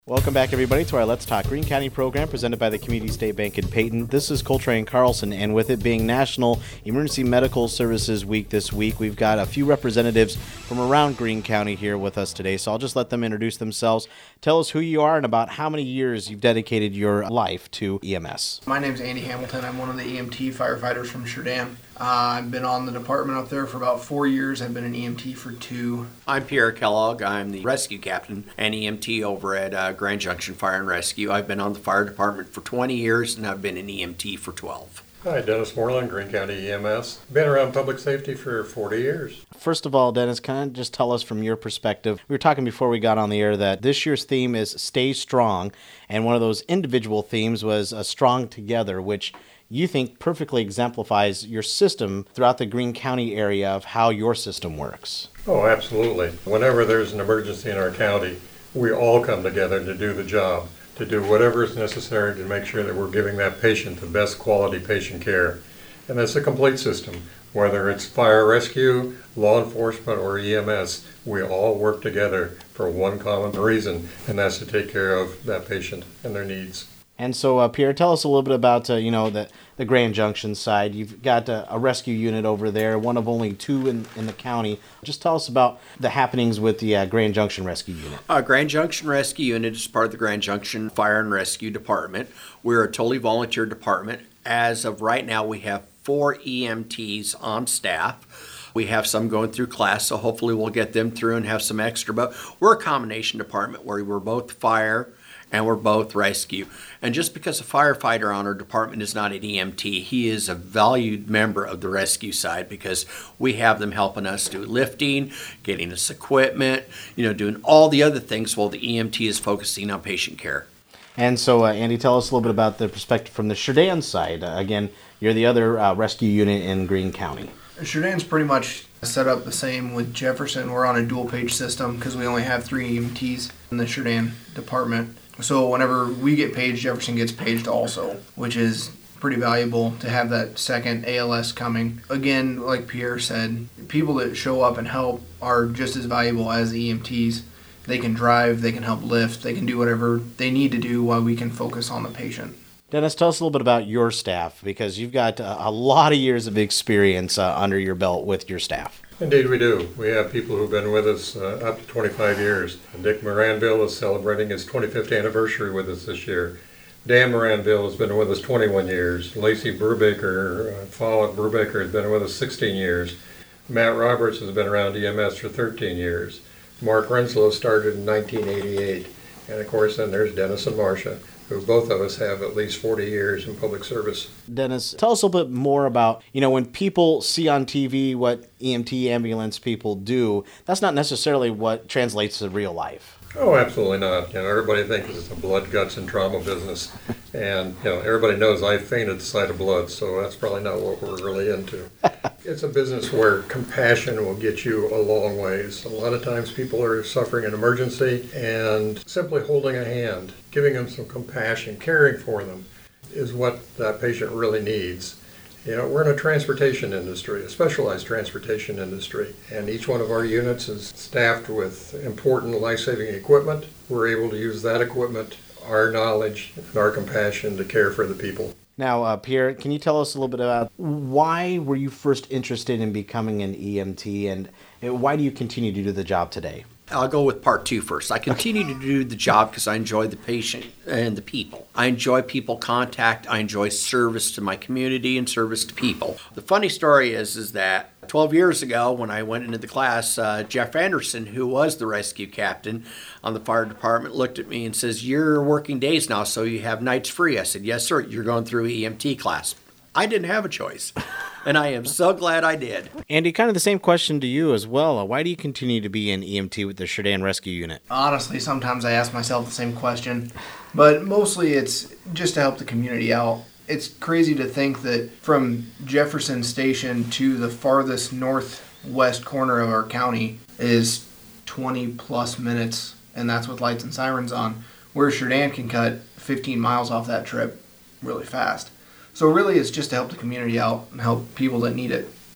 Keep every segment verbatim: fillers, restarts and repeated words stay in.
Welcome back, everybody, to our Let's Talk Greene County program presented by the Community State Bank in Peyton. This is Coltrane Carlson, and with it being National Emergency Medical Services Week this week, we've got a few representatives from around Greene County here with us today, so I'll just let them introduce themselves. Tell us who you are and about how many years you've dedicated your life to E M S. My name's Andy Hamilton. I'm one of the E M T firefighters from Sheridan. Uh, I've been on the department up there for about four years. I've been an E M T for two. I'm Pierre Kellogg. I'm the rescue captain and E M T over at uh, Grand Junction Fire and Rescue. I've been on the fire department for twenty years, and I've been an E M T for twelve. Hi, Dennis Moreland, Greene County E M S. Been around public safety for forty years. First of all, Dennis, can you just tell us from your perspective, we were talking before we got on the air that this year's theme is Stay Strong, and one of those individual themes was uh, Strong Together, which you think perfectly exemplifies your system throughout the Greene County area of how your system works. Oh, absolutely. Whenever there's an emergency in our county, we all come together to do the job, to do whatever is necessary to make sure that we're giving that patient the best quality patient care. And that's a complete system. Whether it's fire rescue, law enforcement, or E M S, we all work together for one common reason, and that's to take care of that patient and their needs. And so, uh, Pierre, tell us a little bit about, uh, you know, the, the Grand Junction side. You've got a, a rescue unit over there, one of only two in, in the county. Just tell us about the happenings with the uh, Grand Junction Rescue Unit. Uh, Grand Junction Rescue Unit is part of the Grand Junction Fire and Rescue Department. We're a totally volunteer department. As of right now, we have four E M Ts on staff. We have some going through class, so hopefully we'll get them through and have some extra. But we're a combination department where we're both fire and we're both rescue. And just because a firefighter on our department is not an E M T, he is a valued member of the rescue side because we have them helping us do lifting, getting us equipment, you know, doing all the other things while the E M T is focusing on patient care. And so, uh, Andy, tell us a little bit about the perspective from the Sheridan side. Uh, again, you're the other uh, rescue unit in Greene County. Sheridan's pretty much set up the same with Jefferson. We're on a dual page system because we only have three E M Ts in the Sheridan department. So whenever we get paged, Jefferson gets paged also, which is pretty valuable to have that second A L S coming. Again, like Pierre said, people that show up and help are just as valuable as the E M Ts. They can drive, they can help lift, they can do whatever they need to do while we can focus on the patient. Dennis, tell us a little bit about your staff, because you've got a, a lot of years of experience uh, under your belt with your staff. Indeed we do. We have people who've been with us uh, up to twenty-five years. Dick Moranville is celebrating his twenty-fifth anniversary with us this year. Dan Moranville has been with us twenty-one years. Lacey Brubaker, uh, Follett Brubaker has been with us sixteen years. Matt Roberts has been around E M S for thirteen years. Mark Renslow started in nineteen eighty-eight. And of course then there's Dennis and Marcia, who both of us have at least forty years in public service. Dennis, tell us a little bit more about, you know, when people see on T V what E M T ambulance people do, that's not necessarily what translates to real life. Oh, absolutely not. You know, everybody thinks it's a blood, guts, and trauma business. And, you know, everybody knows I faint at the sight of blood, so that's probably not what we're really into. It's a business where compassion will get you a long ways. A lot of times people are suffering an emergency, and simply holding a hand, giving them some compassion, caring for them, is what that patient really needs. You know, we're in a transportation industry, a specialized transportation industry, and each one of our units is staffed with important life-saving equipment. We're able to use that equipment, our knowledge, and our compassion to care for the people. Now, uh, Pierre, can you tell us a little bit about why were you first interested in becoming an E M T, and why do you continue to do the job today? I'll go with part two first. I continue to do the job because I enjoy the patient and the people. I enjoy people contact. I enjoy service to my community and service to people. The funny story is, is that twelve years ago when I went into the class, uh, Jeff Anderson, who was the rescue captain on the fire department, looked at me and says, "You're working days now, so you have nights free." I said, "Yes, sir. You're going through E M T class." I didn't have a choice, and I am so glad I did. Andy, kind of the same question to you as well. Why do you continue to be an E M T with the Sheridan Rescue Unit? Honestly, sometimes I ask myself the same question, but mostly it's just to help the community out. It's crazy to think that from Jefferson Station to the farthest northwest corner of our county is twenty plus minutes, and that's with lights and sirens on, where Sheridan can cut fifteen miles off that trip really fast. So really it's just to help the community out and help people that need it.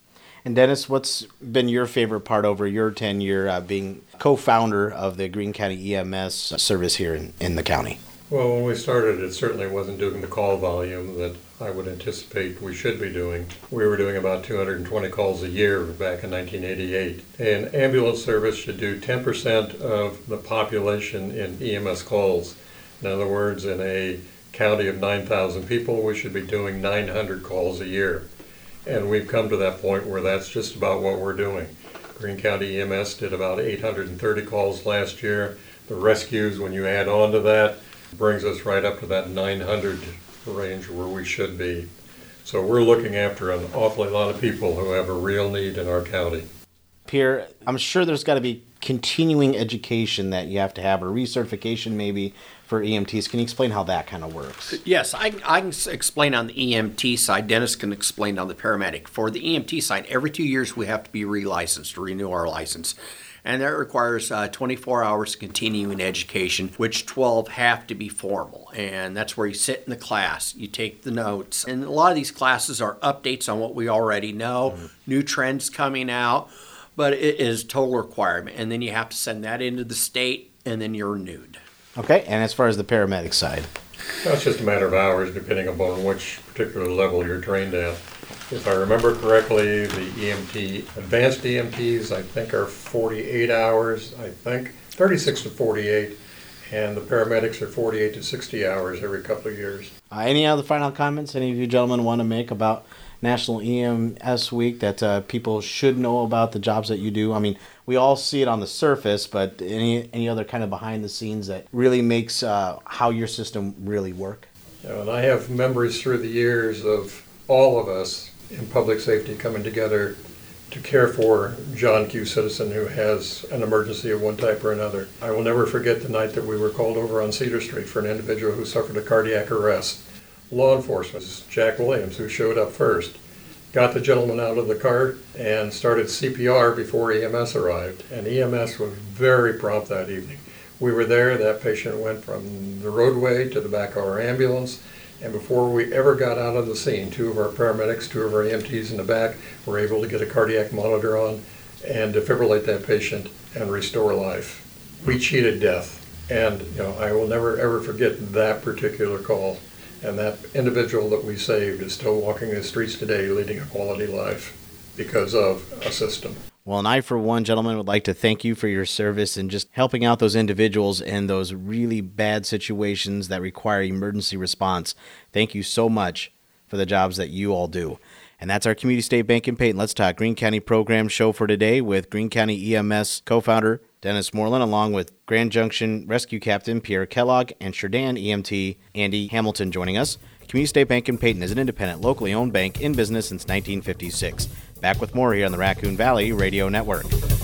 And Dennis, what's been your favorite part over your tenure uh, being co-founder of the Greene County E M S service here in, in the county? Well, when we started, it certainly wasn't doing the call volume that I would anticipate we should be doing. We were doing about two hundred twenty calls a year back in nineteen eighty-eight. An ambulance service should do ten percent of the population in E M S calls. In other words, in a county of nine thousand people, we should be doing nine hundred calls a year. And we've come to that point where that's just about what we're doing. Greene County E M S did about eight hundred thirty calls last year. The rescues, when you add on to that, brings us right up to that nine hundred range where we should be. So we're looking after an awfully lot of people who have a real need in our county. Pierre, I'm sure there's got to be continuing education that you have to have, or recertification maybe for E M Ts. Can you explain how that kind of works? Yes, I, I can s- explain on the E M T side. Dennis can explain on the paramedic. For the E M T side, every two years we have to be relicensed to renew our license. And that requires uh, twenty-four hours continuing education, which twelve have to be formal. And that's where you sit in the class, you take the notes. And a lot of these classes are updates on what we already know, mm-hmm. new trends coming out, but it is total requirement. And then you have to send that into the state, and then you're renewed. Okay, and as far as the paramedic side? Well, it's just a matter of hours, depending upon which particular level you're trained at. If I remember correctly, the E M T, advanced E M Ts, I think are forty-eight hours, I think, thirty-six to forty-eight, and the paramedics are forty-eight to sixty hours every couple of years. Uh, any other final comments any of you gentlemen want to make about National E M S Week that uh, people should know about the jobs that you do? I mean, we all see it on the surface, but any any other kind of behind the scenes that really makes uh, how your system really work? You know, and I have memories through the years of all of us in public safety coming together to care for John Q. Citizen, who has an emergency of one type or another. I will never forget the night that we were called over on Cedar Street for an individual who suffered a cardiac arrest. Law enforcement, Jack Williams, who showed up first, got the gentleman out of the car and started C P R before E M S arrived. And E M S was very prompt that evening. We were there, that patient went from the roadway to the back of our ambulance, and before we ever got out of the scene, two of our paramedics, two of our E M Ts in the back were able to get a cardiac monitor on and defibrillate that patient and restore life. We cheated death. And you know, I will never ever forget that particular call. And that individual that we saved is still walking the streets today leading a quality life because of a system. Well, and I, for one, gentlemen, would like to thank you for your service and just helping out those individuals in those really bad situations that require emergency response. Thank you so much for the jobs that you all do. And that's our Community State Bank in Peyton Let's Talk Greene County program show for today with Greene County E M S co-founder Dennis Moreland, along with Grand Junction Rescue Captain Pierre Kellogg and Sheridan E M T Andy Hamilton joining us. Community State Bank in Peyton is an independent, locally owned bank in business since nineteen fifty-six. Back with more here on the Raccoon Valley Radio Network.